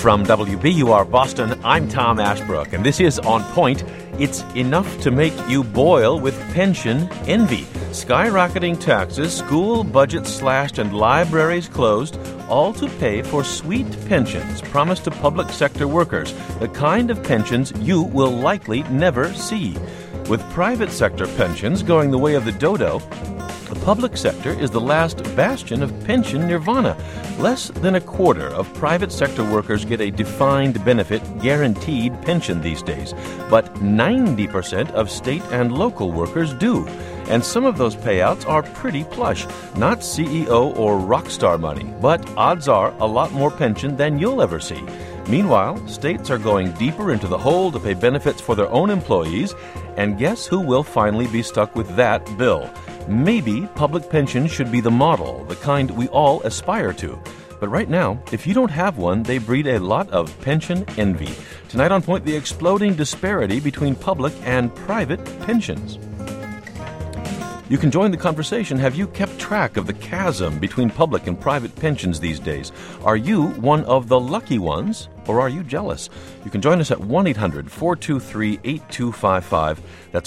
From WBUR Boston, I'm Tom Ashbrook, and this is On Point. It's enough to make you boil with pension envy. Skyrocketing taxes, school budgets slashed, and libraries closed, all to pay for sweet pensions promised to public sector workers, the kind of pensions you will likely never see. With private sector pensions going the way of the dodo, the public sector is the last bastion of pension nirvana. Less than a quarter of private sector workers get a defined benefit guaranteed pension these days, but 90% of state and local workers do. And some of those payouts are pretty plush, not CEO or rock star money, but odds are a lot more pension than you'll ever see. Meanwhile, states are going deeper into the hole to pay benefits for their own employees, and guess who will finally be stuck with that bill? Maybe public pensions should be the model, the kind we all aspire to. But right now, if you don't have one, they breed a lot of pension envy. Tonight on Point, the exploding disparity between public and private pensions. You can join the conversation. Have you kept track of the chasm between public and private pensions these days? Are you one of the lucky ones, or are you jealous? You can join us at 1-800-423-8255. That's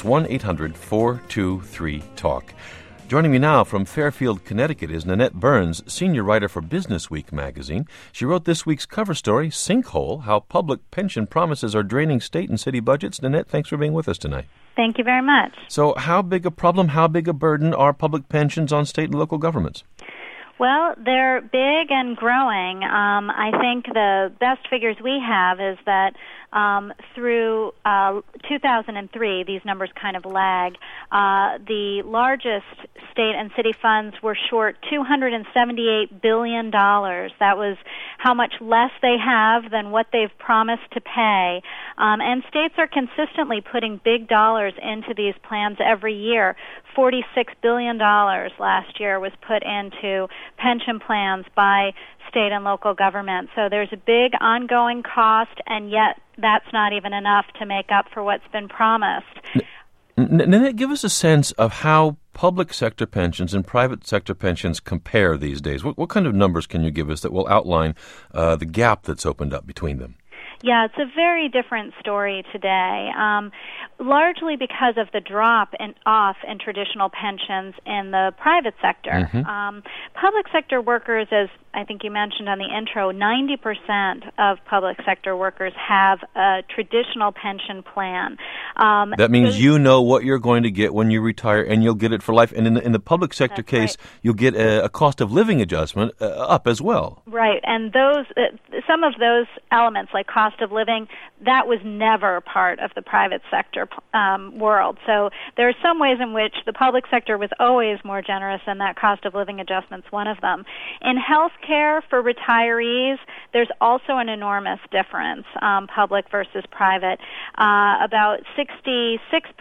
1-800-423-TALK. Joining me now from Fairfield, Connecticut is Nanette Burns, senior writer for Business Week magazine. She wrote this week's cover story, Sinkhole, How Public Pension Promises Are Draining State and City Budgets. Nanette, thanks for being with us tonight. Thank you very much. So how big a problem, how big a burden are public pensions on state and local governments? Well, they're big and growing. I think the best figures we have is that through 2003, these numbers kind of lag, the largest state and city funds were short $278 billion. That was how much less they have than what they've promised to pay. And states are consistently putting big dollars into these plans every year. $46 billion last year was put into pension plans by state and local government. So there's a big ongoing cost, and yet that's not even enough to make up for what's been promised. Nanette, give us a sense of how public sector pensions and private sector pensions compare these days. What kind of numbers can you give us that will outline the gap that's opened up between them? Yeah, it's a very different story today, largely because of the drop off in traditional pensions in the private sector. Mm-hmm. Public sector workers, as I think you mentioned on the intro, 90% of public sector workers have a traditional pension plan. That means you know what you're going to get when you retire, and you'll get it for life. And in the public sector case, right, you'll get a cost of living adjustment up as well. Right, and those some of those elements, like cost of living, that was never part of the private sector world. So there are some ways in which the public sector was always more generous, and that cost of living adjustment's one of them. In health care for retirees, there's also an enormous difference, public versus private. About 66%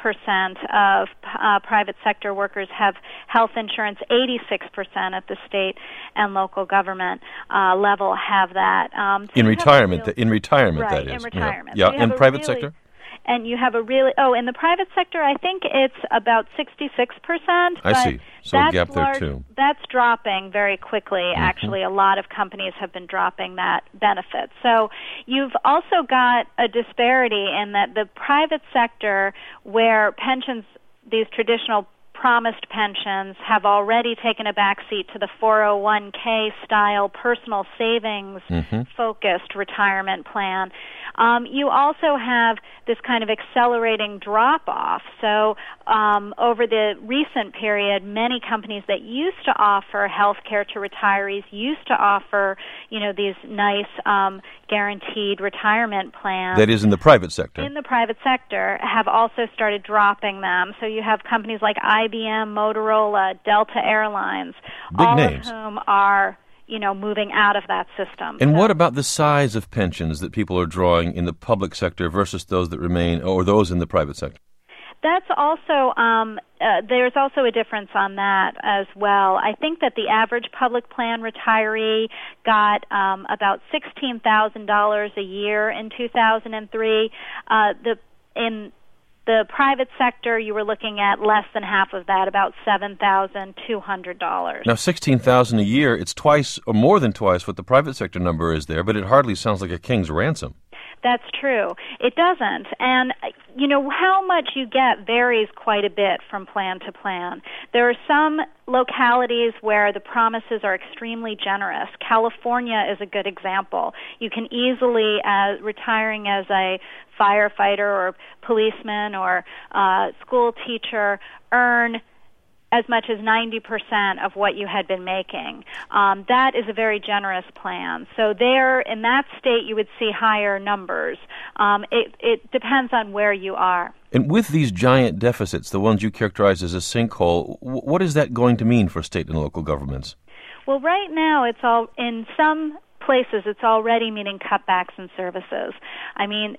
of private sector workers have health insurance. 86% at the state and local government level have that. In retirement, right, that is. in retirement. Yeah, so in private sector? And you have a really, in the private sector, I think it's about 66%. I see. So a gap there, too. That's dropping very quickly. Mm-hmm. Actually, a lot of companies have been dropping that benefit. So you've also got a disparity in that the private sector, where pensions, these traditional promised pensions, have already taken a backseat to the 401k style personal savings focused retirement plan. You also have this kind of accelerating drop-off. So over the recent period, many companies that used to offer health care to retirees used to offer, these nice guaranteed retirement plans. That is in the private sector. In the private sector, have also started dropping them. So you have companies like IBM, Motorola, Delta Airlines, big all names, of whom are moving out of that system. And what about the size of pensions that people are drawing in the public sector versus those that remain, or those in the private sector? That's also, there's also a difference on that as well. I think that the average public plan retiree got about $16,000 a year in 2003. The private sector, you were looking at less than half of that, about $7,200. Now, $16,000 a year, it's twice or more than twice what the private sector number is there, but it hardly sounds like a king's ransom. That's true. It doesn't. And, how much you get varies quite a bit from plan to plan. There are some localities where the promises are extremely generous. California is a good example. You can easily, retiring as a firefighter or policeman or school teacher, earn as much as 90% of what you had been making. That is a very generous plan. So there, in that state, you would see higher numbers. It depends on where you are. And with these giant deficits, the ones you characterize as a sinkhole, what is that going to mean for state and local governments? Well, right now, in some places, it's already meaning cutbacks in services. I mean,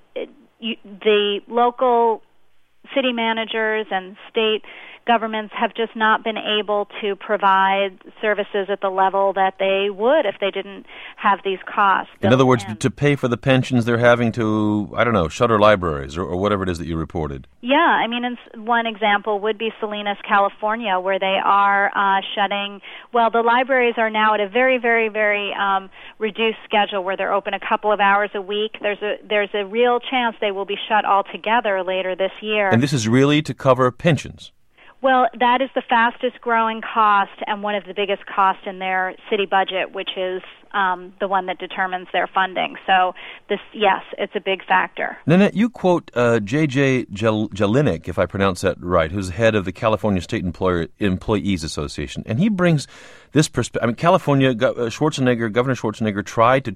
the local city managers and state governments have just not been able to provide services at the level that they would if they didn't have these costs. In other words, to pay for the pensions, they're having to, shutter libraries or whatever it is that you reported. Yeah, I mean, one example would be Salinas, California, where they are shutting. Well, the libraries are now at a very, very, very reduced schedule where they're open a couple of hours a week. There's a real chance they will be shut altogether later this year. And this is really to cover pensions? Well, that is the fastest growing cost and one of the biggest costs in their city budget, which is the one that determines their funding. So, yes, it's a big factor. Nanette, you quote J.J. Jelinek, if I pronounce that right, who's head of the California State Employees Association, and he brings this perspective. I mean, California, Governor Schwarzenegger tried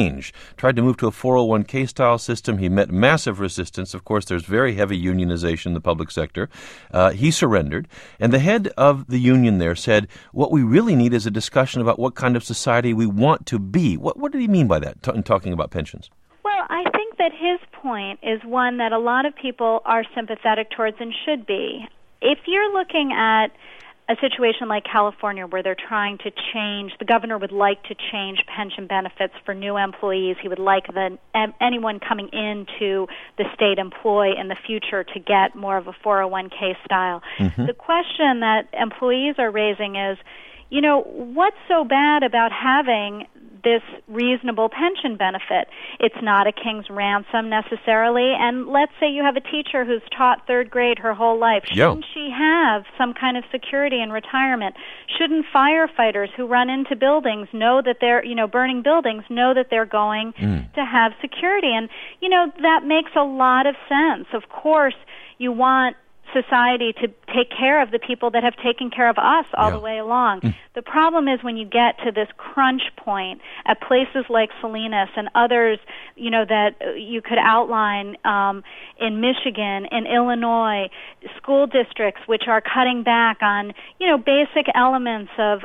to move to a 401k style system. He met massive resistance. Of course, there's very heavy unionization in the public sector. He surrendered, and the head of the union there said, what we really need is a discussion about what kind of society we want to be. What did he mean by that in talking about pensions? Well, I think that his point is one that a lot of people are sympathetic towards and should be. If you're looking at a situation like California where they're trying to change, the governor would like to change pension benefits for new employees. He would like anyone coming into the state employ in the future to get more of a 401k style. Mm-hmm. The question that employees are raising is, what's so bad about having this reasonable pension benefit? It's not a king's ransom necessarily, and let's say you have a teacher who's taught third grade her whole life. Shouldn't she have some kind of security in retirement? Shouldn't firefighters who run into buildings know that they're, burning buildings, know that they're going to have security? And, that makes a lot of sense. Of course, you want society to take care of the people that have taken care of us all the way along. The problem is when you get to this crunch point at places like Salinas and others, that you could outline in Michigan, in Illinois, school districts which are cutting back on, basic elements of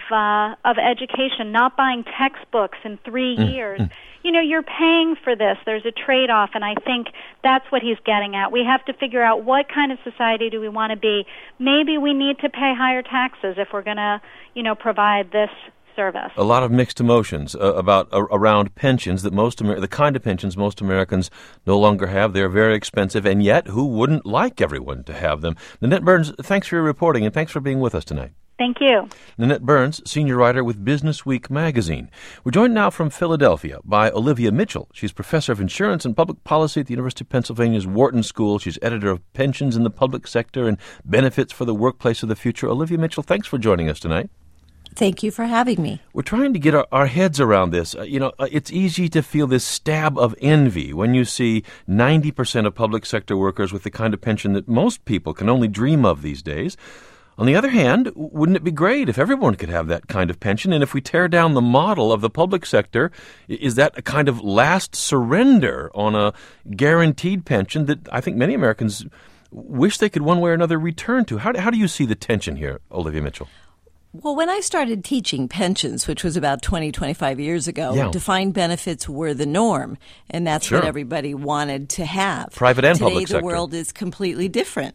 education, not buying textbooks in 3 years. You're paying for this. There's a trade-off, and I think that's what he's getting at. We have to figure out what kind of society do we want to be. Maybe we need to pay higher taxes if we're going to, provide this service. A lot of mixed emotions around pensions the kind of pensions most Americans no longer have. They're very expensive, and yet who wouldn't like everyone to have them? Nanette Burns, thanks for your reporting, and thanks for being with us tonight. Thank you. Nanette Burns, senior writer with Business Week magazine. We're joined now from Philadelphia by Olivia Mitchell. She's professor of insurance and public policy at the University of Pennsylvania's Wharton School. She's editor of Pensions in the Public Sector and Benefits for the Workplace of the Future. Olivia Mitchell, thanks for joining us tonight. Thank you for having me. We're trying to get our heads around this. It's easy to feel this stab of envy when you see 90% of public sector workers with the kind of pension that most people can only dream of these days. On the other hand, wouldn't it be great if everyone could have that kind of pension? And if we tear down the model of the public sector, is that a kind of last surrender on a guaranteed pension that I think many Americans wish they could one way or another return to? How do you see the tension here, Olivia Mitchell? Well, when I started teaching pensions, which was about 20, 25 years ago, defined benefits were the norm, and that's what everybody wanted to have. Private and public sector. Today, the world is completely different,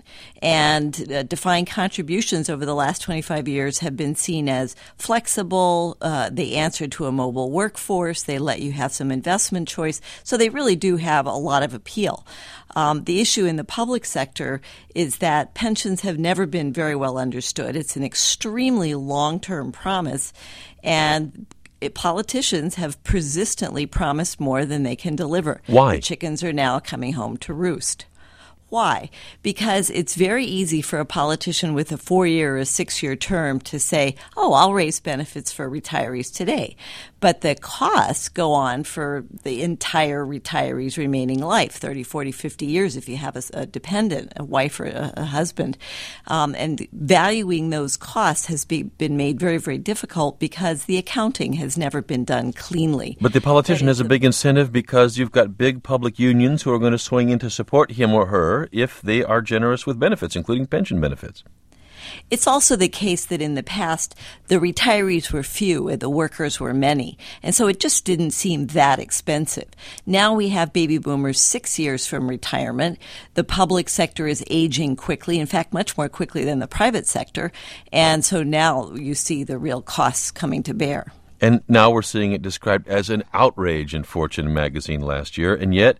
and defined contributions over the last 25 years have been seen as flexible. They answer to a mobile workforce. They let you have some investment choice, so they really do have a lot of appeal. The issue in the public sector is that pensions have never been very well understood. It's an extremely long-term promise, and politicians have persistently promised more than they can deliver. Why? The chickens are now coming home to roost. Why? Because it's very easy for a politician with a 4-year or a 6-year term to say, oh, I'll raise benefits for retirees today. But the costs go on for the entire retiree's remaining life, 30, 40, 50 years if you have a dependent, a wife or a husband. And valuing those costs has been made very, very difficult because the accounting has never been done cleanly. But the politician has a big incentive because you've got big public unions who are going to swing in to support him or her if they are generous with benefits, including pension benefits. It's also the case that in the past, the retirees were few and the workers were many. And so it just didn't seem that expensive. Now we have baby boomers 6 years from retirement. The public sector is aging quickly, in fact, much more quickly than the private sector. And so now you see the real costs coming to bear. And now we're seeing it described as an outrage in Fortune magazine last year. And yet,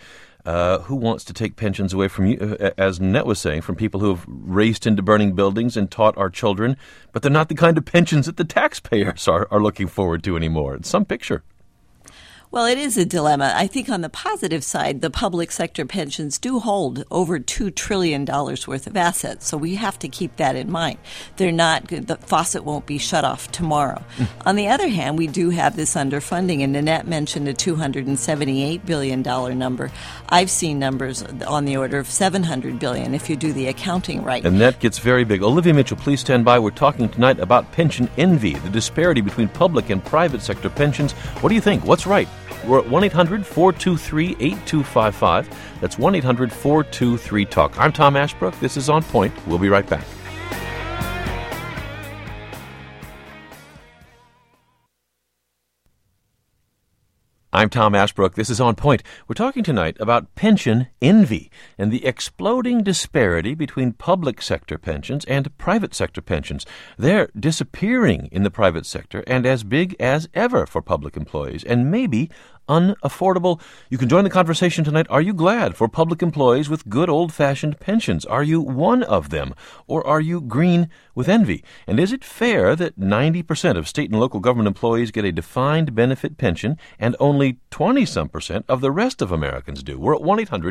who wants to take pensions away from you, as Nanette was saying, from people who have raced into burning buildings and taught our children, but they're not the kind of pensions that the taxpayers are looking forward to anymore. It's some picture. Well, it is a dilemma. I think on the positive side, the public sector pensions do hold over $2 trillion worth of assets, so we have to keep that in mind. The faucet won't be shut off tomorrow. On the other hand, we do have this underfunding, and Nanette mentioned a $278 billion number. I've seen numbers on the order of $700 billion if you do the accounting right. And that gets very big. Olivia Mitchell, please stand by. We're talking tonight about pension envy, the disparity between public and private sector pensions. What do you think? What's right? We're at 1-800-423-8255. That's 1-800-423-TALK. I'm Tom Ashbrook. This is On Point. We'll be right back. I'm Tom Ashbrook. This is On Point. We're talking tonight about pension envy and the exploding disparity between public sector pensions and private sector pensions. They're disappearing in the private sector and as big as ever for public employees, and maybe unaffordable. You can join the conversation tonight. Are you glad for public employees with good old-fashioned pensions? Are you one of them? Or are you green with envy? And is it fair that 90% of state and local government employees get a defined benefit pension and only 20-some% of the rest of Americans do? We're at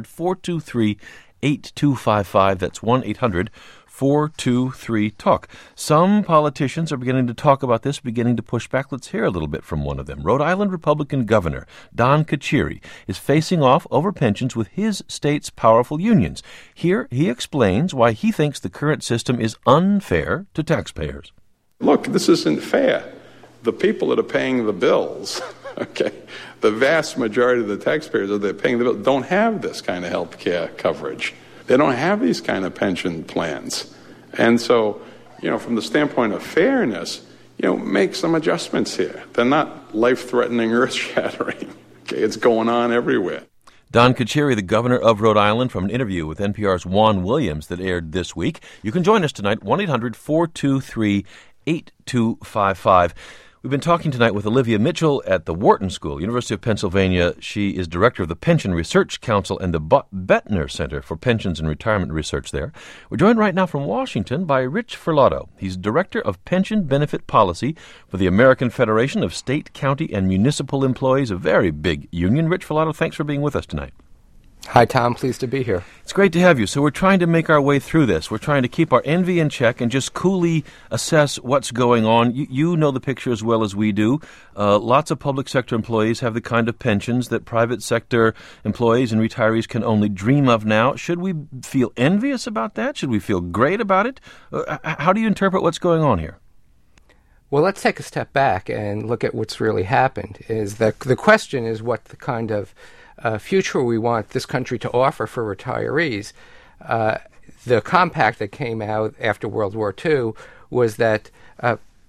1-800-423-8255. That's 1-800-423-TALK. Some politicians are beginning to talk about this, beginning to push back. Let's hear a little bit from one of them. Rhode Island Republican Governor Don Carcieri is facing off over pensions with his state's powerful unions. Here he explains why he thinks the current system is unfair to taxpayers. Look, this isn't fair. The people that are paying the bills, okay, the vast majority of the taxpayers that are paying the bill don't have this kind of health care coverage. They don't have these kind of pension plans. And so, from the standpoint of fairness, make some adjustments here. They're not life-threatening, earth-shattering. Okay, it's going on everywhere. Don Carcieri, the governor of Rhode Island, from an interview with NPR's Juan Williams that aired this week. You can join us tonight, 1-800-423-8255. We've been talking tonight with Olivia Mitchell at the Wharton School, University of Pennsylvania. She is director of the Pension Research Council and the Bettner Center for Pensions and Retirement Research there. We're joined right now from Washington by Rich Furlado. He's director of Pension Benefit Policy for the American Federation of State, County, and Municipal Employees, a very big union. Rich Furlado, thanks for being with us tonight. Hi, Tom. Pleased to be here. It's great to have you. So we're trying to make our way through this. We're trying to keep our envy in check and just coolly assess what's going on. You know the picture as well as we do. Lots of public sector employees have the kind of pensions that private sector employees and retirees can only dream of now. Should we feel envious about that? Should we feel great about it? How do you interpret what's going on here? Well, let's take a step back and look at what's really happened. The question is what the kind of future we want this country to offer for retirees. The compact that came out after World War II was that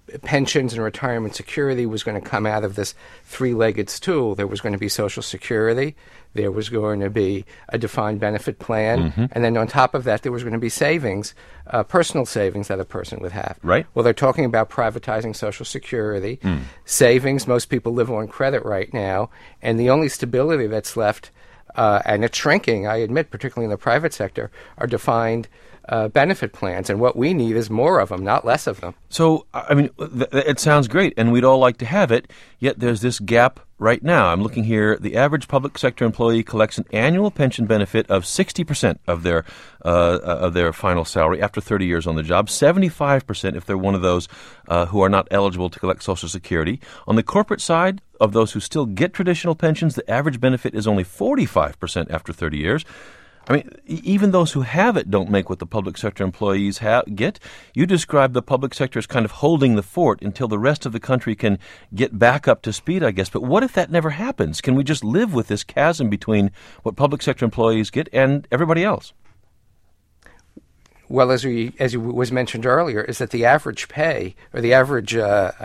pensions and retirement security was going to come out of this three-legged stool. There was going to be Social Security, there was going to be a defined benefit plan, and then on top of that there was going to be savings, personal savings that a person would have. Right. Well, they're talking about privatizing Social Security. Savings, most people live on credit right now, and the only stability that's left, and it's shrinking, I admit, particularly in the private sector, are defined benefit plans, and what we need is more of them, not less of them. So, I mean, it sounds great, and we'd all like to have it, yet there's this gap right now. I'm looking here. The average public sector employee collects an annual pension benefit of 60% of their final salary after 30 years on the job, 75% if they're one of those who are not eligible to collect Social Security. On the corporate side, of those who still get traditional pensions, the average benefit is only 45% after 30 years. I mean, even those who have it don't make what the public sector employees get. You describe the public sector as kind of holding the fort until the rest of the country can get back up to speed, I guess. But what if that never happens? Can we just live with this chasm between what public sector employees get and everybody else? Well, as was mentioned earlier, is that the average pay or the average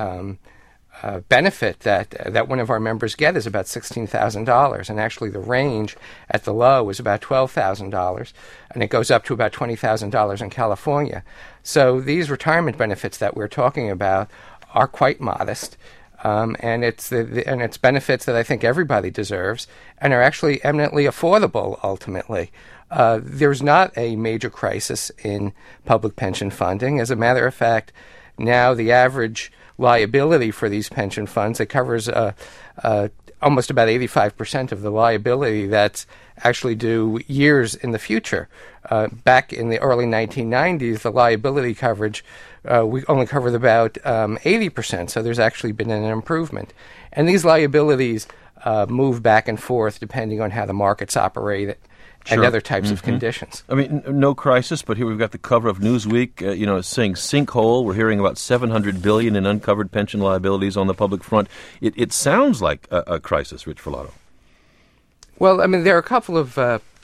benefit that one of our members get is about $16,000, and actually the range at the low is about $12,000, and it goes up to about $20,000 in California. So these retirement benefits that we're talking about are quite modest, and it's benefits that I think everybody deserves and are actually eminently affordable ultimately. There's not a major crisis in public pension funding. As a matter of fact, now the average liability for these pension funds, it covers almost about 85% of the liability that's actually due years in the future. Back in the early 1990s, the liability coverage, we only covered about 80%, so there's actually been an improvement. And these liabilities move back and forth depending on how the markets operate and other types of conditions. I mean, no crisis, but here we've got the cover of Newsweek, saying sinkhole. We're hearing about $700 billion in uncovered pension liabilities on the public front. It sounds like a crisis, Rich Ferlato. Well, I mean, there are a couple of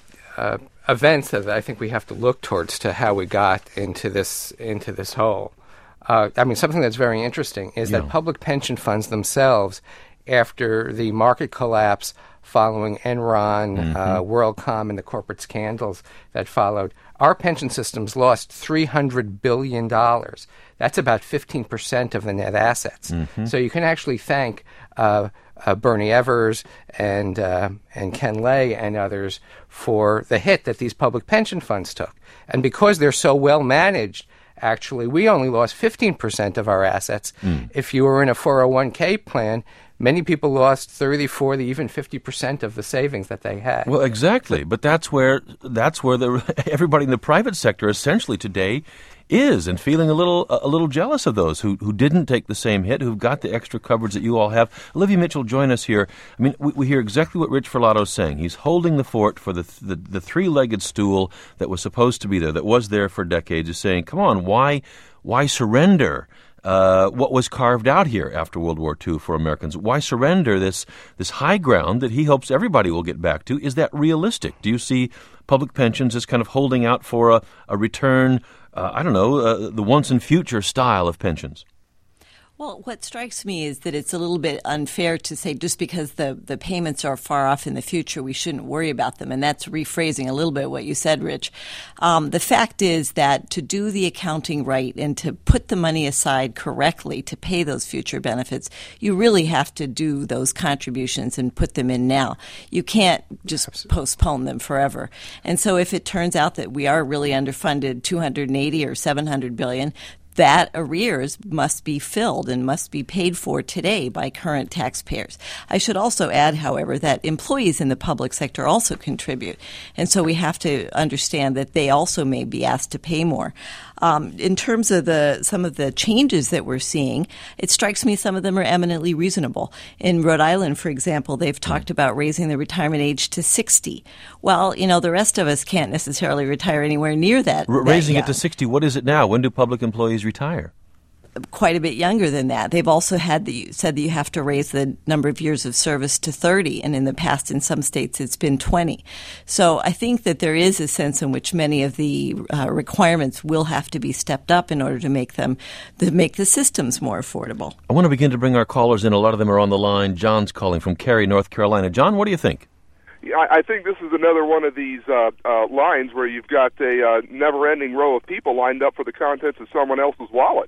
events that I think we have to look towards to how we got into this hole. I mean, something that's very interesting is that public pension funds themselves, after the market collapse following Enron, WorldCom, and the corporate scandals that followed, our pension systems lost $300 billion. That's about 15% of the net assets. So you can actually thank Bernie Evers and Ken Lay and others for the hit that these public pension funds took. And because they're so well managed, actually, we only lost 15% of our assets. If you were in a 401k plan, many people lost 30, 40, even 50% of the savings that they had. Well, exactly. But that's where everybody in the private sector essentially today is, and feeling a little jealous of those who didn't take the same hit, who've got the extra coverage that you all have. Olivia Mitchell, join us here. I mean, we hear exactly what Rich Ferlato's saying. He's holding the fort for the three-legged stool that was supposed to be there, that was there for decades. He's saying, come on, why surrender what was carved out here after World War II for Americans? Why surrender this high ground that he hopes everybody will get back to? Is that realistic? Do you see public pensions as kind of holding out for a return, the once and future style of pensions? Well, what strikes me is that it's a little bit unfair to say just because the payments are far off in the future, we shouldn't worry about them. And that's rephrasing a little bit what you said, Rich. The fact is that to do the accounting right and to put the money aside correctly to pay those future benefits, you really have to do those contributions and put them in now. You can't just postpone them forever. And so if it turns out that we are really underfunded 280 or 700 billion, that arrears must be filled and must be paid for today by current taxpayers. I should also add, however, that employees in the public sector also contribute. And so we have to understand that they also may be asked to pay more. In terms of some of the changes that we're seeing, it strikes me some of them are eminently reasonable. In Rhode Island, for example, they've talked about raising the retirement age to 60. Well, the rest of us can't necessarily retire anywhere near that. Raising it to 60, what is it now? When do public employees retire? quite a bit younger than that. They've also said that you have to raise the number of years of service to 30, and in the past, in some states, it's been 20. So I think that there is a sense in which many of the requirements will have to be stepped up in order to make the systems more affordable. I want to begin to bring our callers in. A lot of them are on the line. John's calling from Cary, North Carolina. John, what do you think? I think this is another one of these lines where you've got a never-ending row of people lined up for the contents of someone else's wallet,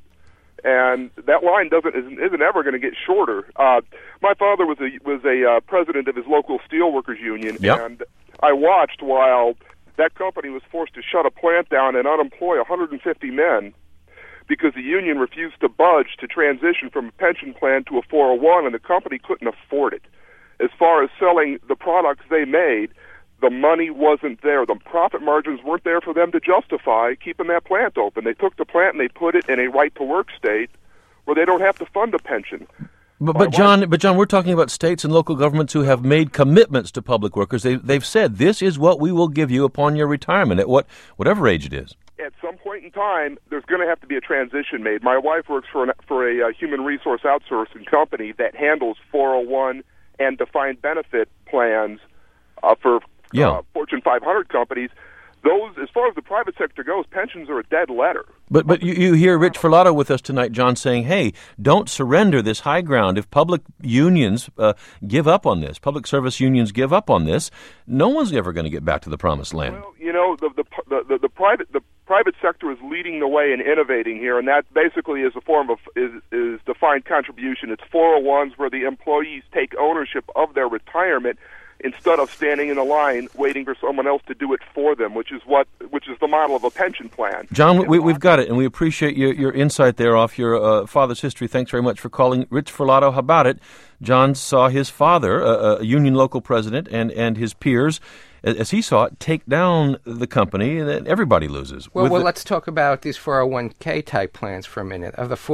and that line isn't ever going to get shorter. My father was a president of his local steelworkers union, yep. And I watched while that company was forced to shut a plant down and unemploy 150 men because the union refused to budge to transition from a pension plan to a 401, and the company couldn't afford it. As far as selling the products they made, the money wasn't there. The profit margins weren't there for them to justify keeping that plant open. They took the plant and they put it in a right-to-work state where they don't have to fund a pension. But John, we're talking about states and local governments who have made commitments to public workers. They've said, this is what we will give you upon your retirement at whatever age it is. At some point in time, there's going to have to be a transition made. My wife works for a human resource outsourcing company that handles 401 and defined benefit plans for Fortune 500 companies. Those, as far as the private sector goes, pensions are a dead letter. But you hear Rich Ferlato with us tonight, John, saying, hey, don't surrender this high ground. If public unions give up on this, public service unions give up on this, no one's ever going to get back to the promised land. Well, you know, the private sector is leading the way and innovating here, and that basically is a form of is defined contribution. It's 401s where the employees take ownership of their retirement instead of standing in a line waiting for someone else to do it for them, which is the model of a pension plan. John, we've got it, and we appreciate your insight there off your father's history. Thanks very much for calling. Rich Ferlato, how about it? John saw his father, a union local president, and his peers, as he saw it, take down the company, and then everybody loses. Well, let's talk about these 401k type plans for a minute. Of the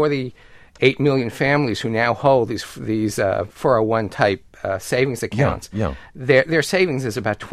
48 million families who now hold these 401 type savings accounts, their savings is about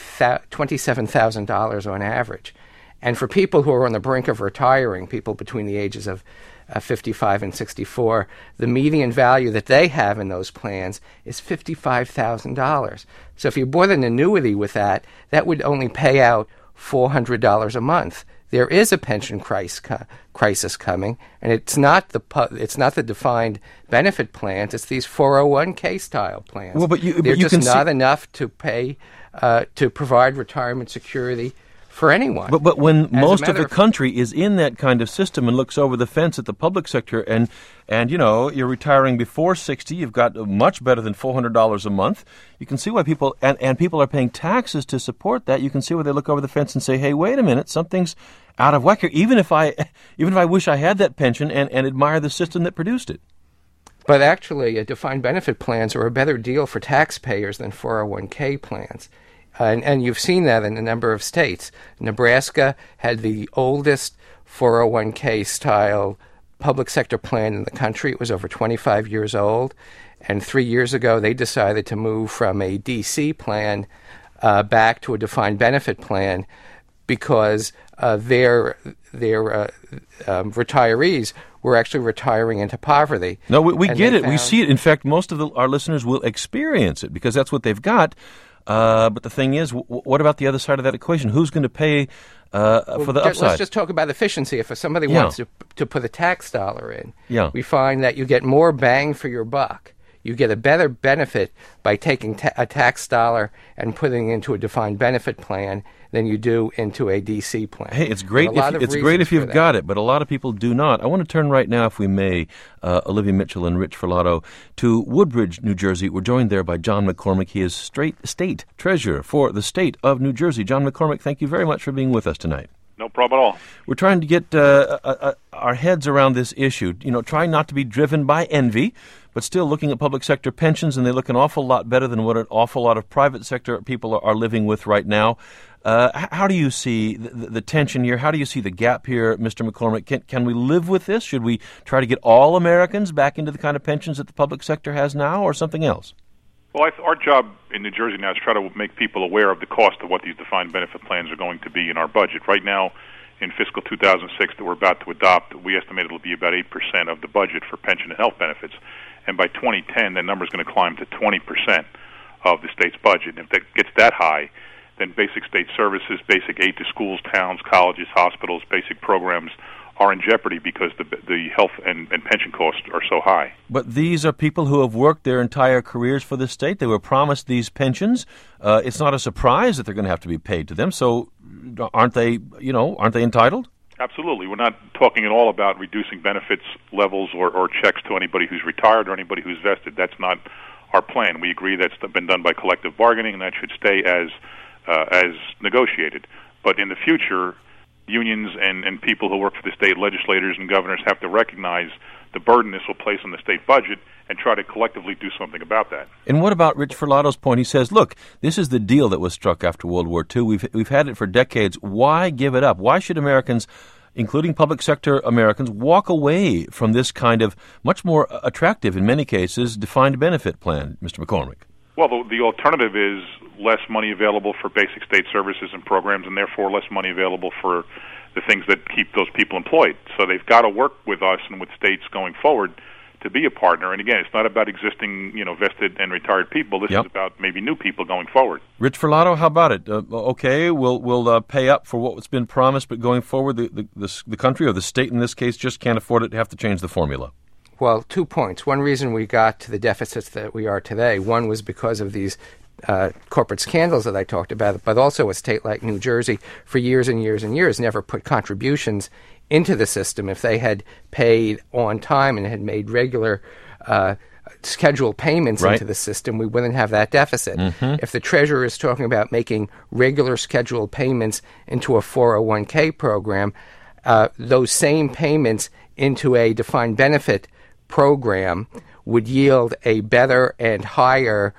$27,000 on average. And for people who are on the brink of retiring, people between the ages of 55 and 64, the median value that they have in those plans is $55,000. So if you bought an annuity with that, that would only pay out $400 a month. There is a pension crisis coming, and it's not the defined benefit plans. It's these 401k style plans. Well, they're just not enough to pay to provide retirement security for anyone. But when most of the country is in that kind of system and looks over the fence at the public sector, and you know, you're retiring before 60, you've got much better than $400 a month. You can see why people and people are paying taxes to support that. You can see why they look over the fence and say, "Hey, wait a minute, something's out of whack here." Even if I wish I had that pension and admire the system that produced it. But actually, defined benefit plans are a better deal for taxpayers than 401k plans. And you've seen that in a number of states. Nebraska had the oldest 401k style public sector plan in the country. It was over 25 years old. And 3 years ago, they decided to move from a DC plan back to a defined benefit plan because their retirees were actually retiring into poverty. No, we get it. We see it. In fact, most of our listeners will experience it because that's what they've got. But the thing is, what about the other side of that equation? Who's going to pay for the upside? Let's just talk about efficiency. If somebody wants to put a tax dollar in, we find that you get more bang for your buck. You get a better benefit by taking a tax dollar and putting it into a defined benefit plan than you do into a DC plan. Hey, it's great if you've got it, but a lot of people do not. I want to turn right now, if we may, Olivia Mitchell and Rich Ferlato, to Woodbridge, New Jersey. We're joined there by John McCormick. He is state treasurer for the state of New Jersey. John McCormick, thank you very much for being with us tonight. No problem at all. We're trying to get our heads around this issue, trying not to be driven by envy, but still looking at public sector pensions, and they look an awful lot better than what an awful lot of private sector people are living with right now. How do you see the tension here? How do you see the gap here, Mr. McCormick? Can we live with this? Should we try to get all Americans back into the kind of pensions that the public sector has now, or something else? Well, our job in New Jersey now is try to make people aware of the cost of what these defined benefit plans are going to be in our budget. Right now, in fiscal 2006 that we're about to adopt, we estimate it'll be about 8% of the budget for pension and health benefits. And by 2010, that number is going to climb to 20% of the state's budget. And if that gets that high, then basic state services, basic aid to schools, towns, colleges, hospitals, basic programs are in jeopardy because the health and pension costs are so high. But these are people who have worked their entire careers for the state. They were promised these pensions. It's not a surprise that they're going to have to be paid to them. So aren't they entitled? Absolutely. We're not talking at all about reducing benefits levels or checks to anybody who's retired or anybody who's vested. That's not our plan. We agree that's been done by collective bargaining, and that should stay as negotiated. But in the future, unions and people who work for the state, legislators and governors, have to recognize the burden this will place on the state budget and try to collectively do something about that. And what about Rich Ferlato's point? He says, look, this is the deal that was struck after World War II. We've had it for decades. Why give it up? Why should Americans, including public sector Americans, walk away from this kind of much more attractive, in many cases, defined benefit plan, Mr. McCormick? Well, the alternative is less money available for basic state services and programs, and therefore less money available for the things that keep those people employed. So they've got to work with us and with states going forward to be a partner. And again, it's not about existing, vested and retired people. This is about maybe new people going forward. Rich Ferlato, how about it? Okay, we'll pay up for what's been promised, but going forward, the country or the state in this case just can't afford it. Have to change the formula. Well, 2 points. One reason we got to the deficits that we are today, one was because of these corporate scandals that I talked about, but also a state like New Jersey for years and years and years never put contributions into the system. If they had paid on time and had made regular scheduled payments into the system, we wouldn't have that deficit. Mm-hmm. If the Treasurer is talking about making regular scheduled payments into a 401k program, those same payments into a defined benefit program would yield a better and higher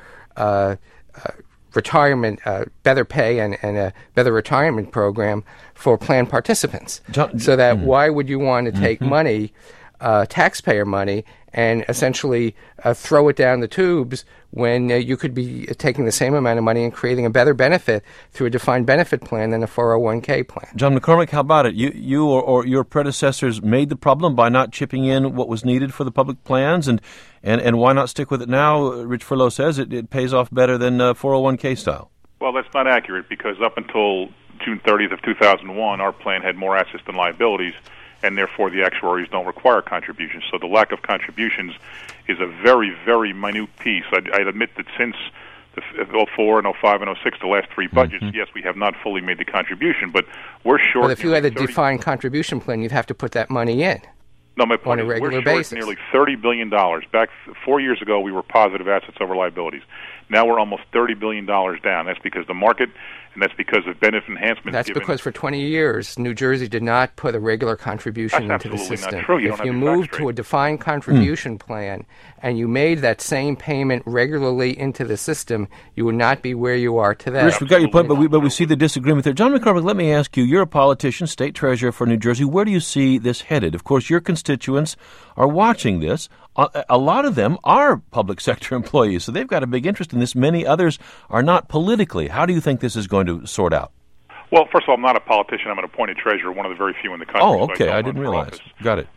retirement, better pay and a better retirement program for plan participants. So that why would you want to take money, taxpayer money, and essentially throw it down the tubes when you could be taking the same amount of money and creating a better benefit through a defined benefit plan than a 401k plan? John McCormick, how about it? You or your predecessors made the problem by not chipping in what was needed for the public plans, and why not stick with it now? Rich Ferlato says it pays off better than 401k style. Well, that's not accurate, because up until June 30th of 2001, our plan had more assets than liabilities, and therefore the actuaries don't require contributions. So the lack of contributions is a very, very minute piece. I'd admit that since the 04 and 05 and 06, the last three budgets, yes, we have not fully made the contribution, but we're short. But if you had a defined contribution plan, you'd have to put that money in. No, my point is we're short nearly $30 billion. Back 4 years ago, we were positive assets over liabilities. Now we're almost $30 billion down. That's because the market, and that's because of benefit enhancements. That's because for 20 years, New Jersey did not put a regular contribution into the system. Not true. If you moved to a defined contribution plan and you made that same payment regularly into the system, you would not be where you are today. Rich, we got your point, but we see the disagreement there. John McCormick, let me ask you, you're a politician, state treasurer for New Jersey. Where do you see this headed? Of course, your constituents are watching this. A lot of them are public sector employees, so they've got a big interest in this. Many others are not politically. How do you think this is going to sort out? Well, first of all, I'm not a politician. I'm an appointed treasurer, one of the very few in the country. Oh, okay. I didn't realize. Got it.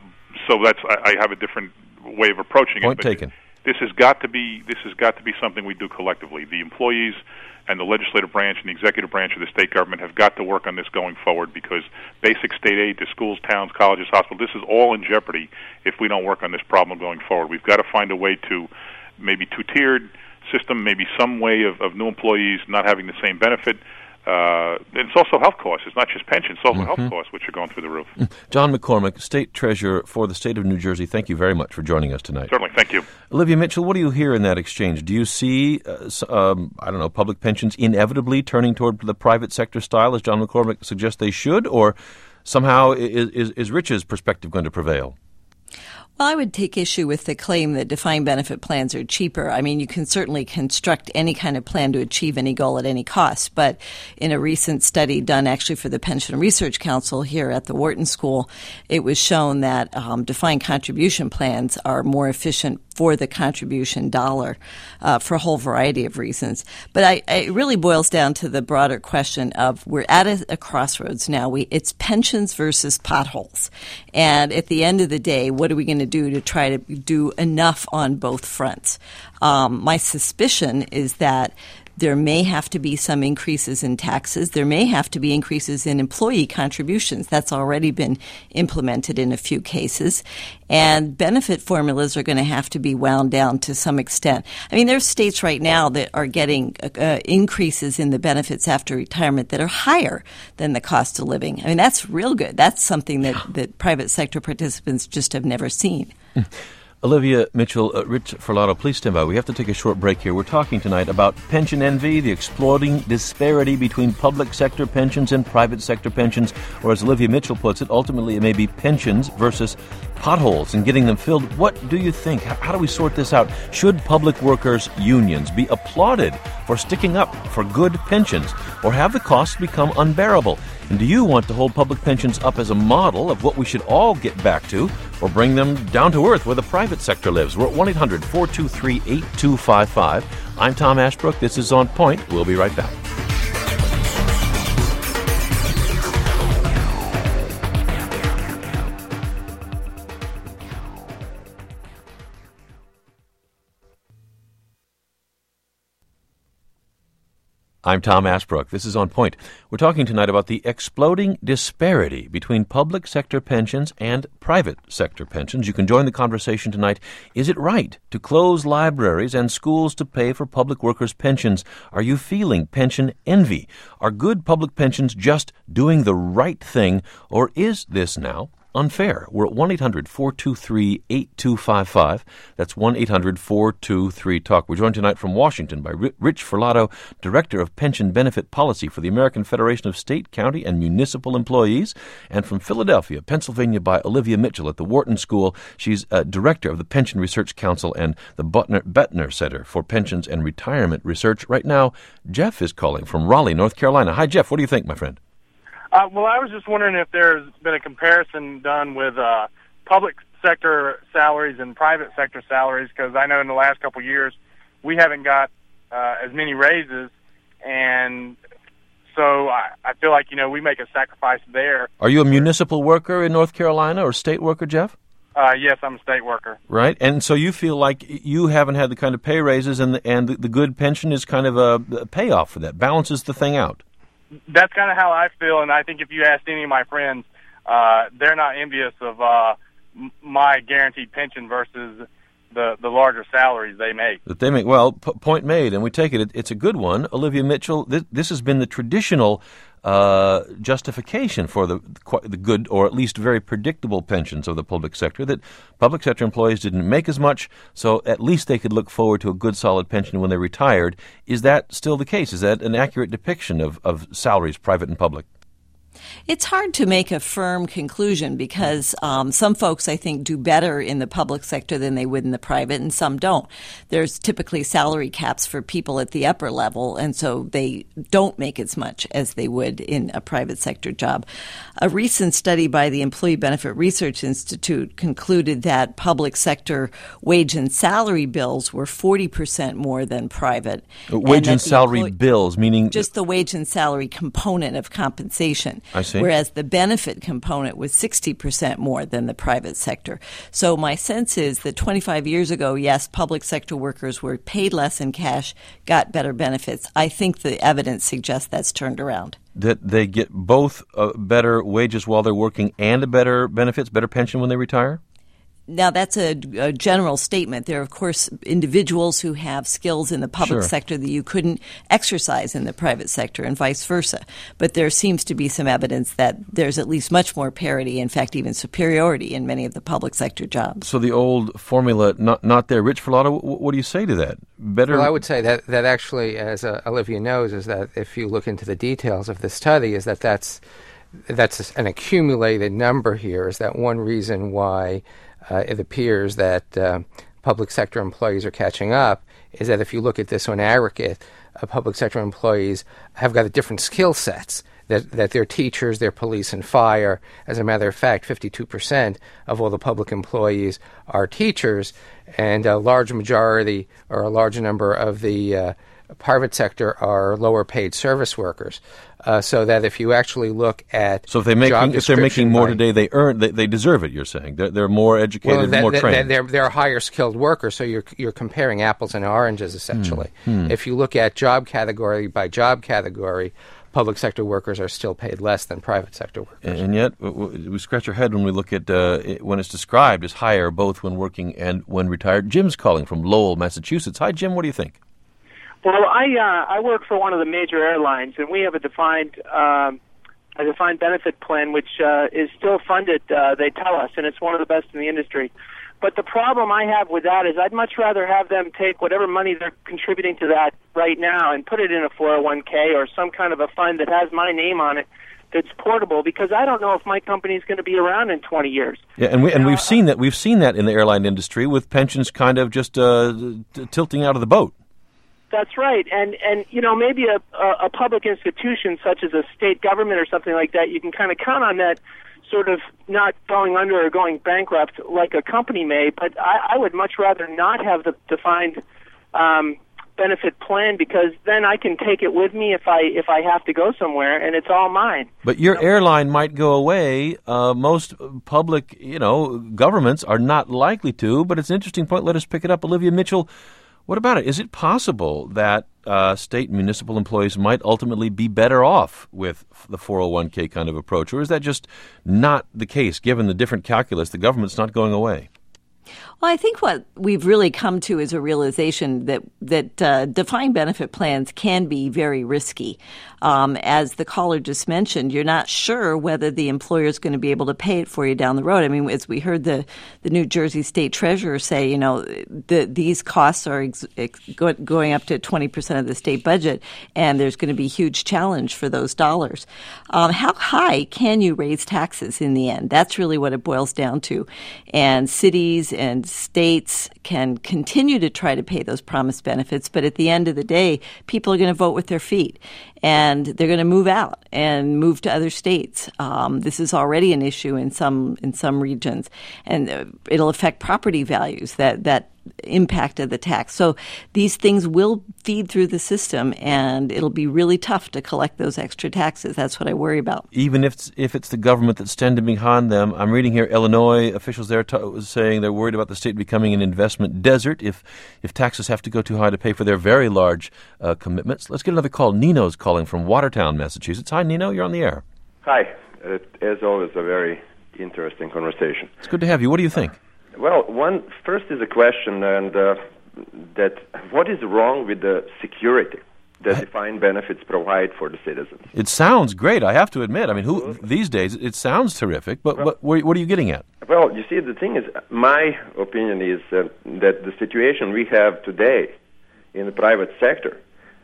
So I have a different way of approaching it. Point taken. This has got to be something we do collectively. The employees and the legislative branch and the executive branch of the state government have got to work on this going forward, because basic state aid to schools, towns, colleges, hospitals, this is all in jeopardy if we don't work on this problem going forward. We've got to find a way to maybe two-tiered system, maybe some way of new employees not having the same benefit. It's also health costs. It's not just pensions, it's also health costs, which are going through the roof. John McCormick, State Treasurer for the State of New Jersey, thank you very much for joining us tonight. Certainly, thank you. Olivia Mitchell, what do you hear in that exchange? Do you see, public pensions inevitably turning toward the private sector style, as John McCormick suggests they should, or somehow is Rich's perspective going to prevail? Well, I would take issue with the claim that defined benefit plans are cheaper. I mean, you can certainly construct any kind of plan to achieve any goal at any cost. But in a recent study done actually for the Pension Research Council here at the Wharton School, it was shown that defined contribution plans are more efficient for the contribution dollar for a whole variety of reasons. But it really boils down to the broader question of we're at a crossroads now. It's pensions versus potholes. And at the end of the day, what are we going to do to try to do enough on both fronts? My suspicion is that there may have to be some increases in taxes. There may have to be increases in employee contributions. That's already been implemented in a few cases. And benefit formulas are going to have to be wound down to some extent. I mean, there's states right now that are getting increases in the benefits after retirement that are higher than the cost of living. I mean, that's real good. That's something that private sector participants just have never seen. Olivia Mitchell, Rich Ferlato, please stand by. We have to take a short break here. We're talking tonight about pension envy, the exploding disparity between public sector pensions and private sector pensions, or as Olivia Mitchell puts it, ultimately it may be pensions versus potholes and getting them filled. What do you think? How do we sort this out? Should public workers' unions be applauded for sticking up for good pensions, or have the costs become unbearable? And do you want to hold public pensions up as a model of what we should all get back to, or bring them down to earth where the private sector lives? We're at 1-800-423-8255. I'm Tom Ashbrook. This is On Point. We'll be right back. I'm Tom Ashbrook. This is On Point. We're talking tonight about the exploding disparity between public sector pensions and private sector pensions. You can join the conversation tonight. Is it right to close libraries and schools to pay for public workers' pensions? Are you feeling pension envy? Are good public pensions just doing the right thing, or is this now unfair? We're at 1-800-423-8255. That's 1-800-423-TALK. We're joined tonight from Washington by Rich Ferlato, Director of Pension Benefit Policy for the American Federation of State, County, and Municipal Employees, and from Philadelphia, Pennsylvania, by Olivia Mitchell at the Wharton School. She's Director of the Pension Research Council and the Bettner Center for Pensions and Retirement Research. Right now, Jeff is calling from Raleigh, North Carolina. Hi, Jeff. What do you think, my friend? Well, I was just wondering if there's been a comparison done with public sector salaries and private sector salaries, because I know in the last couple of years we haven't got as many raises, and so I feel like, we make a sacrifice there. Are you a municipal worker in North Carolina or state worker, Jeff? Yes, I'm a state worker. Right, and so you feel like you haven't had the kind of pay raises, and the good pension is kind of a payoff for that, balances the thing out. That's kind of how I feel, and I think if you asked any of my friends, they're not envious of my guaranteed pension versus the larger salaries they make. That they make. Well, point made, and we take it. It's a good one. Olivia Mitchell, this has been the traditional justification for the good, or at least very predictable pensions of the public sector, that public sector employees didn't make as much, so at least they could look forward to a good, solid pension when they retired. Is that still the case? Is that an accurate depiction of salaries, private and public? It's hard to make a firm conclusion because some folks, I think, do better in the public sector than they would in the private, and some don't. There's typically salary caps for people at the upper level, and so they don't make as much as they would in a private sector job. A recent study by the Employee Benefit Research Institute concluded that public sector wage and salary bills were 40% more than private. Wage and salary bills, meaning? Just the wage and salary component of compensation. I see. Whereas the benefit component was 60% more than the private sector. So my sense is that 25 years ago, yes, public sector workers were paid less in cash, got better benefits. I think the evidence suggests that's turned around. That they get both better wages while they're working and a better benefits, better pension when they retire? Now, that's a general statement. There are, of course, individuals who have skills in the public sector that you couldn't exercise in the private sector and vice versa. But there seems to be some evidence that there's at least much more parity, in fact, even superiority in many of the public sector jobs. So the old formula, not there. Rich Ferlato, what do you say to that? Better. Well, I would say that actually, as Olivia knows, is that if you look into the details of the study, is that's an accumulated number here, is that one reason why it appears that public sector employees are catching up is that if you look at this on aggregate, public sector employees have got different skill sets. That they're teachers, they're police and fire. As a matter of fact, 52% of all the public employees are teachers, and a large majority or a large number of the private sector are lower paid service workers. So that if you actually look at if they're making more today, they deserve it. You're saying they're more educated, more trained. They're higher skilled workers. So you're comparing apples and oranges essentially. If you look at job category by job category, public sector workers are still paid less than private sector workers. And yet, we scratch our head when we look at when it's described as higher both when working and when retired. Jim's calling from Lowell, Massachusetts. Hi, Jim. What do you think? Well, I work for one of the major airlines, and we have a defined benefit plan, which is still funded, they tell us, and it's one of the best in the industry. But the problem I have with that is I'd much rather have them take whatever money they're contributing to that right now and put it in a 401k or some kind of a fund that has my name on it that's portable, because I don't know if my company is going to be around in 20 years. Yeah, and we've seen that in the airline industry with pensions kind of just tilting out of the boat. That's right, and maybe a public institution such as a state government or something like that, you can kind of count on that sort of not going under or going bankrupt like a company may, but I would much rather not have the defined benefit plan, because then I can take it with me if I have to go somewhere, and it's all mine. But your airline might go away. Most public, governments are not likely to, but it's an interesting point. Let us pick it up. Olivia Mitchell, what about it? Is it possible that state and municipal employees might ultimately be better off with the 401k kind of approach, or is that just not the case, given the different calculus? The government's not going away. Well, I think what we've really come to is a realization that defined benefit plans can be very risky. As the caller just mentioned, you're not sure whether the employer is going to be able to pay it for you down the road. I mean, as we heard the New Jersey State Treasurer say, these costs are going up to 20% of the state budget, and there's going to be a huge challenge for those dollars. How high can you raise taxes in the end? That's really what it boils down to. And cities and states can continue to try to pay those promised benefits, but at the end of the day, people are going to vote with their feet, and they're going to move out and move to other states. This is already an issue in some regions, and it'll affect property values that impact of the tax. So these things will feed through the system, and it'll be really tough to collect those extra taxes. That's what I worry about. Even if it's the government that's standing behind them. I'm reading here, Illinois officials there saying they're worried about the state becoming an investment desert if taxes have to go too high to pay for their very large commitments. Let's get another call. Nino's calling from Watertown, Massachusetts. Hi, Nino. You're on the air. Hi. As always, a very interesting conversation. It's good to have you. What do you think? Well, first is a question, and that what is wrong with the security that defined benefits provide for the citizens? It sounds great, I have to admit. I mean, these days it sounds terrific, but what are you getting at? Well, you see, the thing is, my opinion is that the situation we have today in the private sector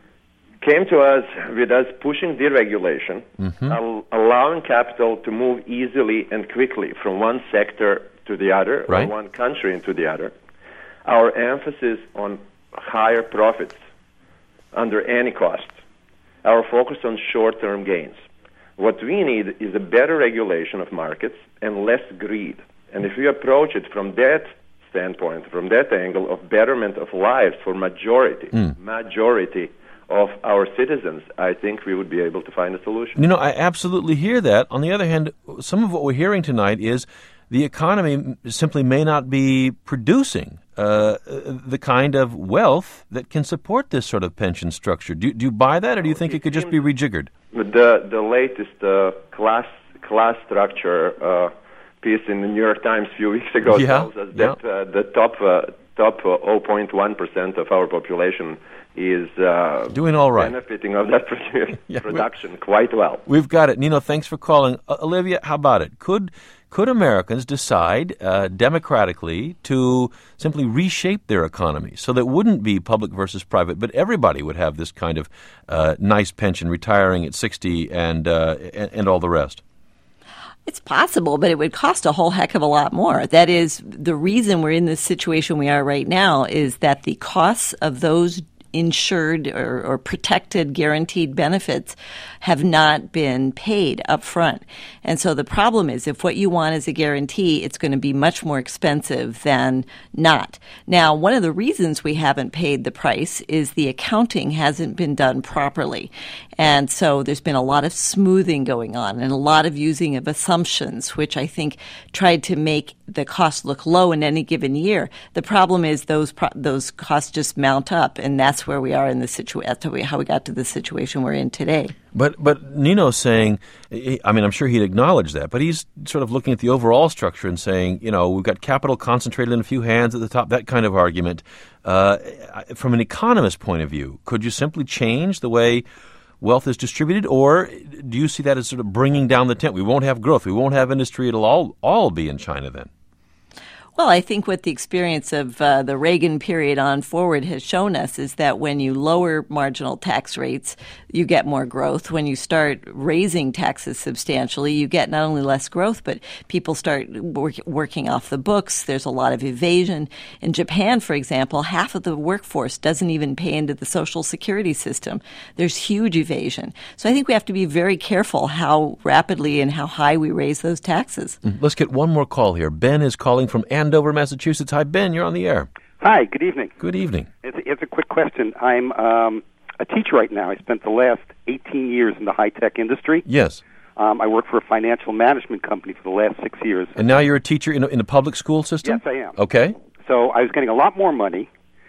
came to us with us pushing deregulation, allowing capital to move easily and quickly from one sector to the other, right, or one country into the other. Our emphasis on higher profits under any cost. Our focus on short-term gains. What we need is a better regulation of markets and less greed. And if we approach it from that standpoint, from that angle of betterment of lives for majority of our citizens, I think we would be able to find a solution. I absolutely hear that. On the other hand, some of what we're hearing tonight is the economy simply may not be producing the kind of wealth that can support this sort of pension structure. Do you buy that, or do you think it could just be rejiggered? The latest class structure piece in the New York Times a few weeks ago tells us that the top 0.1% of our population is doing all right, benefiting of that production quite well. We've got it. Nino, thanks for calling. Olivia, how about it? Could Americans decide democratically to simply reshape their economy so that it wouldn't be public versus private, but everybody would have this kind of nice pension, retiring at 60 and all the rest? It's possible, but it would cost a whole heck of a lot more. That is, the reason we're in this situation we are right now is that the costs of those insured or protected guaranteed benefits have not been paid up front. And so the problem is if what you want is a guarantee, it's going to be much more expensive than not. Now, one of the reasons we haven't paid the price is the accounting hasn't been done properly. And so there's been a lot of smoothing going on and a lot of using of assumptions, which I think tried to make the cost look low in any given year. The problem is those costs just mount up, and that's where we are in the situation. That's how we got to the situation we're in today. But Nino's saying, I mean, I'm sure he'd acknowledge that, but he's sort of looking at the overall structure and saying, we've got capital concentrated in a few hands at the top, that kind of argument. From an economist point of view, could you simply change the way wealth is distributed, or do you see that as sort of bringing down the tent? We won't have growth. We won't have industry. It'll all be in China then. Well, I think what the experience of the Reagan period on forward has shown us is that when you lower marginal tax rates, you get more growth. When you start raising taxes substantially, you get not only less growth, but people start working off the books. There's a lot of evasion. In Japan, for example, half of the workforce doesn't even pay into the social security system. There's huge evasion. So I think we have to be very careful how rapidly and how high we raise those taxes. Let's get one more call here. Ben is calling from Andover, Massachusetts. Hi, Ben. You're on the air. Hi. Good evening. Good evening. It's a quick question. I'm a teacher right now. I spent the last 18 years in the high-tech industry. Yes. I worked for a financial management company for the last 6 years. And now you're a teacher in a public school system? Yes, I am. Okay. So I was getting a lot more money,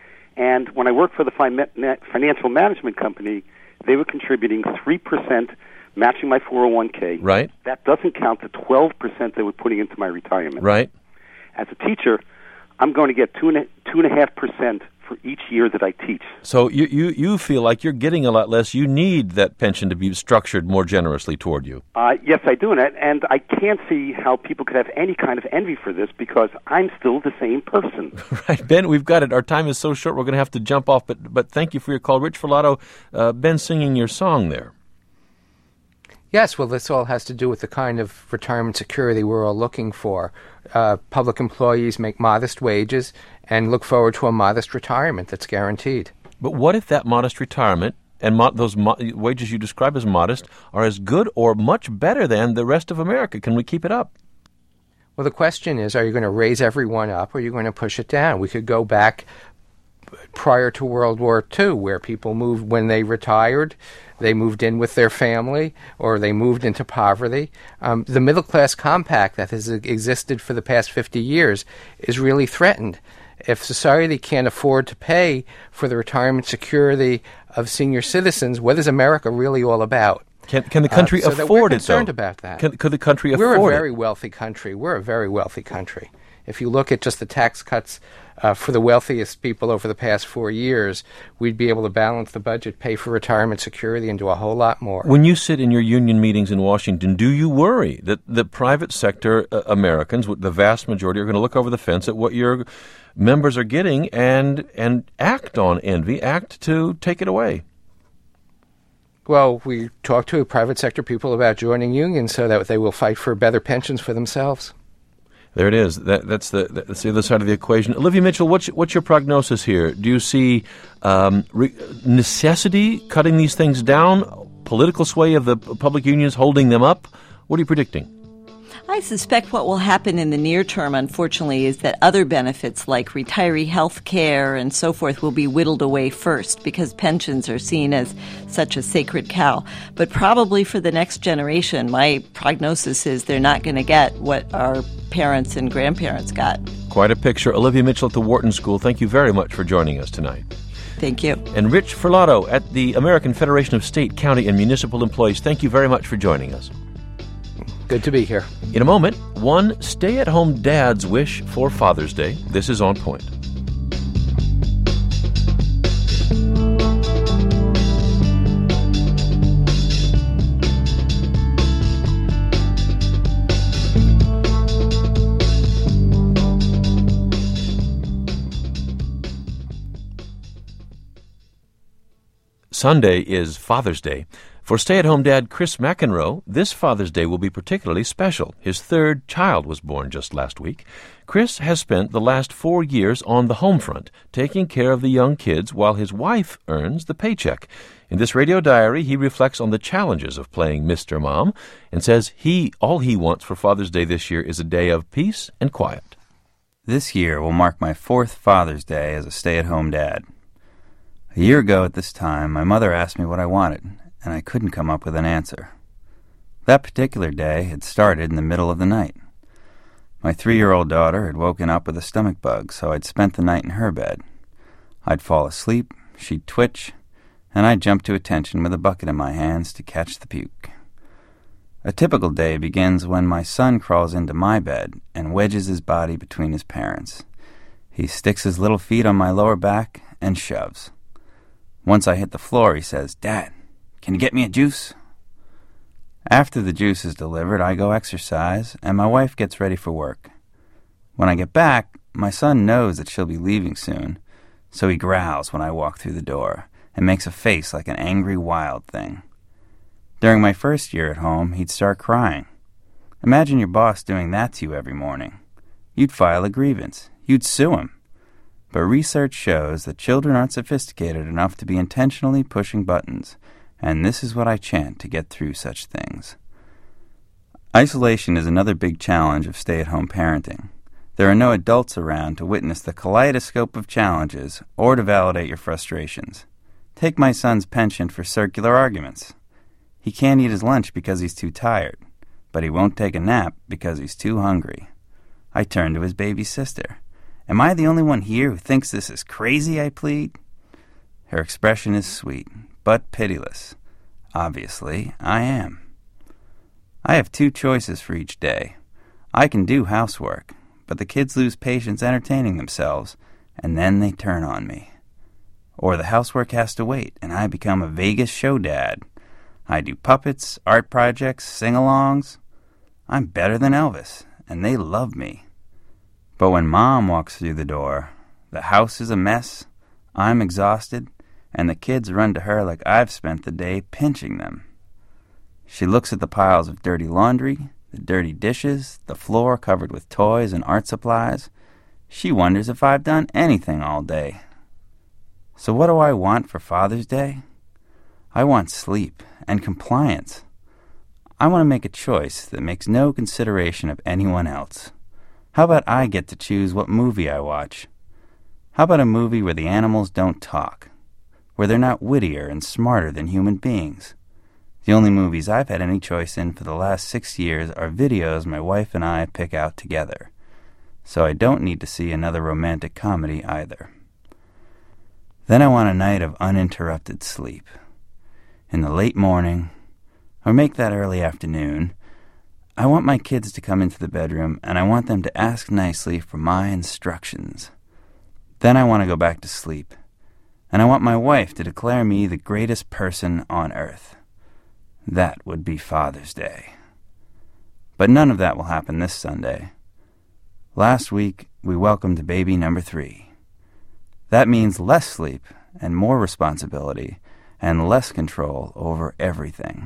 and when I worked for the financial management company, they were contributing 3%, matching my 401k. Right. That doesn't count the 12% they were putting into my retirement. Right. As a teacher, I'm going to get 2.5% for each year that I teach. So you feel like you're getting a lot less. You need that pension to be structured more generously toward you. Yes, I do, and I can't see how people could have any kind of envy for this because I'm still the same person. Right, Ben, we've got it. Our time is so short, we're going to have to jump off, but thank you for your call. Rich Filato, Ben singing your song there. Yes, well, this all has to do with the kind of retirement security we're all looking for. Public employees make modest wages and look forward to a modest retirement that's guaranteed. But what if that modest retirement and those wages you describe as modest are as good or much better than the rest of America? Can we keep it up? Well, the question is, are you going to raise everyone up or are you going to push it down? We could go back prior to World War II, where people moved when they retired, they moved in with their family, or they moved into poverty. The middle-class compact that has existed for the past 50 years is really threatened. If society can't afford to pay for the retirement security of senior citizens, what is America really all about? Can the country afford it, though? We're concerned about that. Could the country afford it? We're a very wealthy country. We're a very wealthy country. If you look at just the tax cuts for the wealthiest people over the past 4 years, we'd be able to balance the budget, pay for retirement security, and do a whole lot more. When you sit in your union meetings in Washington, do you worry that the private sector Americans, the vast majority, are going to look over the fence at what your members are getting and act on envy, act to take it away? Well, we talk to private sector people about joining unions so that they will fight for better pensions for themselves. There it is. That's the other side of the equation. Olivia Mitchell, what's your prognosis here? Do you see necessity cutting these things down, political sway of the public unions holding them up? What are you predicting? I suspect what will happen in the near term, unfortunately, is that other benefits like retiree health care and so forth will be whittled away first because pensions are seen as such a sacred cow. But probably for the next generation, my prognosis is they're not going to get what our parents and grandparents got. Quite a picture. Olivia Mitchell at the Wharton School, thank you very much for joining us tonight. Thank you. And Rich Filato at the American Federation of State, County, and Municipal Employees, thank you very much for joining us. Good to be here. In a moment, one stay-at-home dad's wish for Father's Day. This is On Point. Sunday is Father's Day. For stay-at-home dad Chris McEnroe, this Father's Day will be particularly special. His third child was born just last week. Chris has spent the last 4 years on the home front, taking care of the young kids while his wife earns the paycheck. In this radio diary, he reflects on the challenges of playing Mr. Mom and says all he wants for Father's Day this year is a day of peace and quiet. This year will mark my 4th Father's Day as a stay-at-home dad. A year ago at this time, my mother asked me what I wanted, and I couldn't come up with an answer. That particular day had started in the middle of the night. My 3-year-old daughter had woken up with a stomach bug, so I'd spent the night in her bed. I'd fall asleep, she'd twitch, and I'd jump to attention with a bucket in my hands to catch the puke. A typical day begins when my son crawls into my bed and wedges his body between his parents. He sticks his little feet on my lower back and shoves. Once I hit the floor, he says, "Dad, can you get me a juice?" After the juice is delivered, I go exercise, and my wife gets ready for work. When I get back, my son knows that she'll be leaving soon, so he growls when I walk through the door and makes a face like an angry wild thing. During my first year at home, he'd start crying. Imagine your boss doing that to you every morning. You'd file a grievance. You'd sue him. But research shows that children aren't sophisticated enough to be intentionally pushing buttons, and this is what I chant to get through such things. Isolation is another big challenge of stay-at-home parenting. There are no adults around to witness the kaleidoscope of challenges or to validate your frustrations. Take my son's penchant for circular arguments. He can't eat his lunch because he's too tired, but he won't take a nap because he's too hungry. I turn to his baby sister. "Am I the only one here who thinks this is crazy?" I plead. Her expression is sweet, but pitiless. Obviously, I am. I have 2 choices for each day. I can do housework, but the kids lose patience entertaining themselves, and then they turn on me. Or the housework has to wait, and I become a Vegas show dad. I do puppets, art projects, sing-alongs. I'm better than Elvis, and they love me. But when Mom walks through the door, the house is a mess, I'm exhausted, and the kids run to her like I've spent the day pinching them. She looks at the piles of dirty laundry, the dirty dishes, the floor covered with toys and art supplies. She wonders if I've done anything all day. So what do I want for Father's Day? I want sleep and compliance. I want to make a choice that makes no consideration of anyone else. How about I get to choose what movie I watch? How about a movie where the animals don't talk? Where they're not wittier and smarter than human beings? The only movies I've had any choice in for the last 6 years are videos my wife and I pick out together. So I don't need to see another romantic comedy either. Then I want a night of uninterrupted sleep. In the late morning, or make that early afternoon, I want my kids to come into the bedroom, and I want them to ask nicely for my instructions. Then I want to go back to sleep, and I want my wife to declare me the greatest person on earth. That would be Father's Day. But none of that will happen this Sunday. Last week, we welcomed baby number 3. That means less sleep and more responsibility and less control over everything.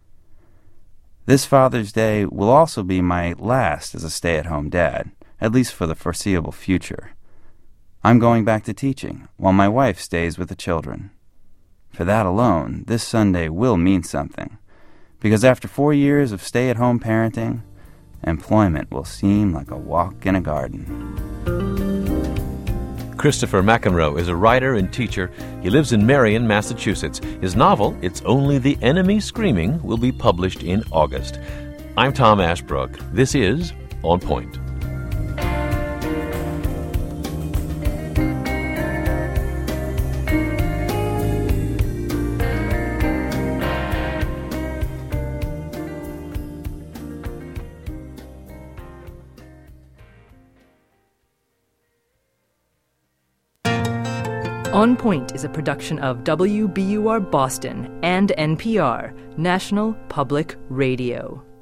This Father's Day will also be my last as a stay-at-home dad, at least for the foreseeable future. I'm going back to teaching, while my wife stays with the children. For that alone, this Sunday will mean something, because after 4 years of stay-at-home parenting, employment will seem like a walk in a garden. Christopher McEnroe is a writer and teacher. He lives in Marion, Massachusetts. His novel, It's Only the Enemy Screaming, will be published in August. I'm Tom Ashbrook. This is On Point. On Point is a production of WBUR Boston and NPR, National Public Radio.